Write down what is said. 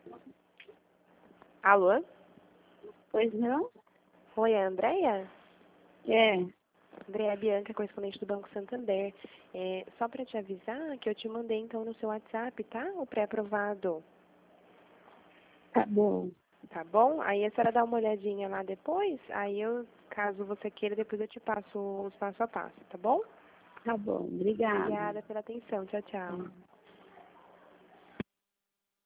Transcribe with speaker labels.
Speaker 1: Alô?
Speaker 2: Pois não?
Speaker 1: Oi, é a Andréia?
Speaker 2: É.
Speaker 1: Andréia Bianca, correspondente do Banco Santander. Só para te avisar que eu te mandei então no seu WhatsApp, tá? O pré-aprovado.
Speaker 2: Tá bom.
Speaker 1: Tá bom? Aí a senhora dá uma olhadinha lá depois, caso você queira, depois eu te passo os passo a passo, tá bom?
Speaker 2: Tá bom. Obrigada.
Speaker 1: Obrigada pela atenção. Tchau, tchau.